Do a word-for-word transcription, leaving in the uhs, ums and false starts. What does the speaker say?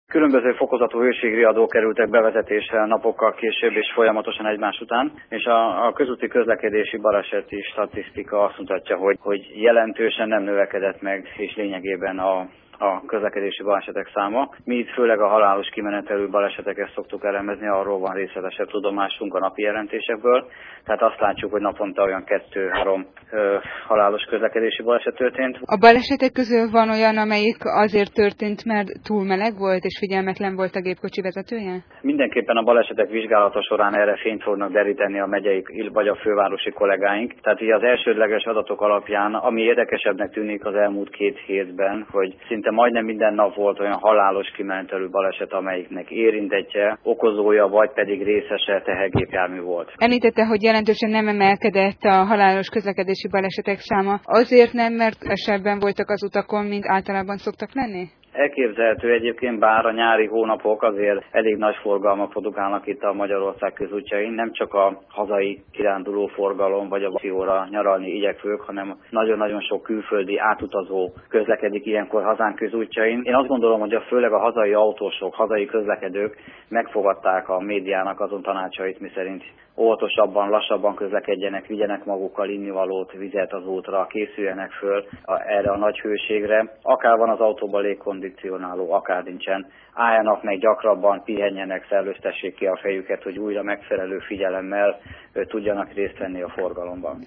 Különböző fokozatú hőségriadók kerültek bevezetésre napokkal később és folyamatosan egymás után, és a, a közúti közlekedési baleseti statisztika azt mutatja, hogy, hogy jelentősen nem növekedett meg, és lényegében a a közlekedési balesetek száma. Mi itt főleg a halálos kimenetelű baleseteket szoktuk elemezni, arról van részletesebb tudomásunk a napi jelentésekből. Tehát azt látjuk, hogy naponta olyan kettő-három halálos közlekedési baleset történt. A balesetek közül van olyan, amelyik azért történt, mert túl meleg volt és figyelmetlen volt a gépkocsi vezetője? Mindenképpen a balesetek vizsgálata során erre fényt fognak deríteni a megyei vagy a fővárosi kollégáink. Tehát így az elsődleges adatok alapján, ami érdekesebbnek tűnik az elmúlt két hétben, hogy szinte majdnem minden nap volt olyan halálos kimenetelű baleset, amelyiknek érintettje, okozója vagy pedig részese tehergépjármű volt. Említette, hogy jelentősen nem emelkedett a halálos közlekedési balesetek száma. Azért nem, mert kevesebben voltak az utakon, mint általában szoktak lenni? Elképzelhető egyébként, bár a nyári hónapok azért elég nagy forgalmat produkálnak itt a Magyarország közútjain, nem csak a hazai kiránduló forgalom vagy a vacióra nyaralni igyekvők, hanem nagyon-nagyon sok külföldi átutazó közlekedik ilyenkor hazánk közútjain. Én azt gondolom, hogy a főleg a hazai autósok, hazai közlekedők megfogadták a médiának azon tanácsait, miszerint óvatosabban, lassabban közlekedjenek, vigyenek magukkal innivalót, vizet az útra, készüljenek föl a, erre a nagy hőségre. Akár van az autóban légkondicionáló, akár nincsen. Álljanak meg gyakrabban, pihenjenek, szellőztessék ki a fejüket, hogy újra megfelelő figyelemmel tudjanak részt venni a forgalomban.